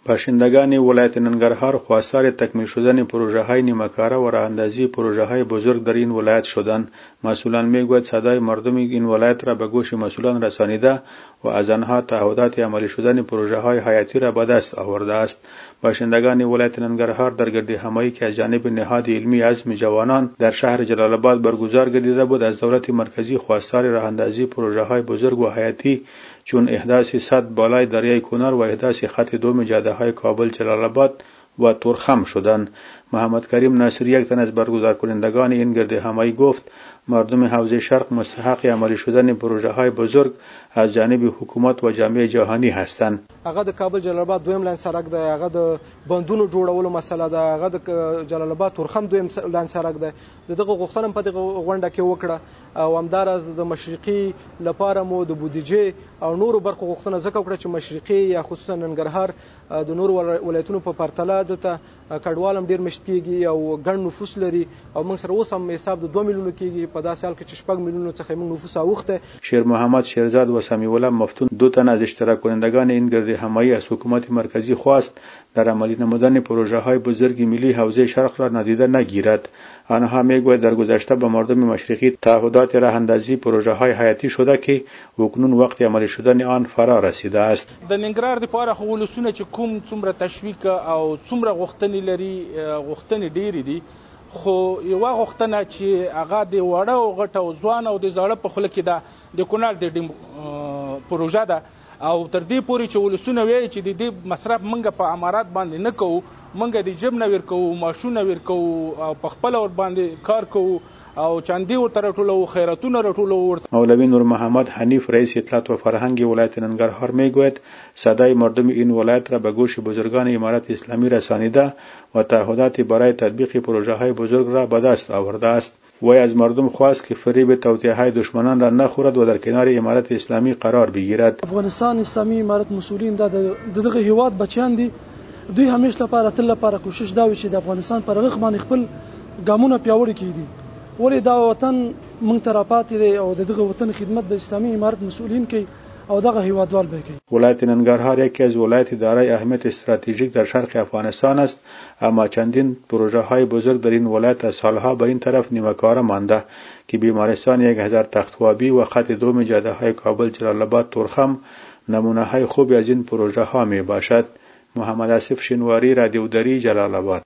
باشندگان ولایت ننگرهار خواستار تکمیل شدن پروژه‌های نیمه‌کاره و راه‌اندازی پروژه‌های بزرگ در این ولایت شدند. مسئولان میگویند صدای مردم این ولایت را به گوش مسئولان رسانیده و از آنها تعهدات عملی شدن پروژه‌های حیاتی را به دست آورده است. باشندگان ولایت ننگرهار در گردهمایی که از جانب نهاد علمی عزم جوانان در شهر جلال آباد برگزار گردیده بود از دولت مرکزی خواستار راه‌اندازی پروژه‌های بزرگ و حیاتی چون احداث سد بالای دریای کنر و احداث خط دوم جاده‌های کابل جلال آباد و تورخم شدند. محمد کریم ناصری یک تن از برگزار کنندگان این گردهمایی گفت مردم حوزه شرق مستحق عملی شدن پروژه‌های بزرگ از جانب حکومت و جامعه جهانی هستند. هغه د کابل جلال آباد دویم لاین سړک دی، هغه د بندونو جوړولو مسله ده، هغه د جلال آباد تورخم دویم لاین سړک دی. دغه غوښتنه په دغه غونډه کې وکړه او همداراز د مشرقي لپاره مو د بودیجې او نورو برخو غوښتنه ځکه وکړه چې مشرقي یا خصوصا ننګرهار د نورو ولایتونو په پرتله دلته کډوال هم ډېر مشت کېږي او ګڼ نفوس لري او موږ سره اوس هم حساب د 2 میلیونو کېږي، په داسې حال کې چې 6 میلیونو څخه موږ نفوس اوښته. شیر محمد شیرزاد و سمیع الله مفتون دو تن از اشتراک کنندگان این گردهمایی از حکومت مرکزی خواست در عملی نمودن پروژه‌های بزرگ ملی حوزه شرق را نادیده نگیرد. آنها میگویند در گذشته به مردم مشرقی تعهدات راه‌اندازی پروژه‌های حیاتی شده که اکنون وقت عملی شدن آن فرا رسیده است. د ننګرهار لپاره خو ولسونه چې کوم څومره تشویق او څومره غوښتنې لري، غوښتنې ډېرې دي، خو یوه غوښتنه چې هغه د وړه او غټه او ځوان او د زاړه په خوله کې ده د کونړ د پروژه ده او تر دې پورې چې ولسونه وایي چې د دې مصرف موږ په عمارات باندې نه کوو، موږ د جیب نه ورکوو، ماشونه ورکوو او په خپله ورباندې کار کوو او چاندی ورته راټولوو، خیراتونه راټولوو. مولوی نور محمد حنیف رئیس اطلاعات و فرهنگ ولایت ننگرهار میگوید صدای مردم این ولایت را به گوش بزرگان امارت اسلامی رسانیده و تعهدات برای تطبیق پروژه‌های بزرگ را به دست آورده است. وی از مردم خواست که فریب توطئه‌های دشمنان را نخورد و در کنار امارت اسلامی قرار بگیرد. افغانستان اسلامی امارت مسئولین دغه هیواد بچیان دي، دوی همیشه لپاره تل لپاره کوشش دا وي چې د افغانستان پر رغ باندې خپل ګامونه پیاوړي کړي. ولې دا وطن مونږ ته راپاتې دی او دغه وطن خدمت به اسلامی امارت مسئولین کوي او دغه هیوادوال به کوي. ولایت ننگرهار یکی از ولایت دارای اهمیت استراتژیک در شرق افغانستان است، اما چندین پروژه‌های بزرگ در این ولایت از سالها به این طرف نیمه‌کاره مانده که بیمارستان 1000 تخت‌خوابی و خط دوم جاده‌های کابل جلال آباد تورخم نمونه‌های خوبی از این پروژه‌ها میباشد. محمد آصف شینواری، رادیو دری، جلال آباد.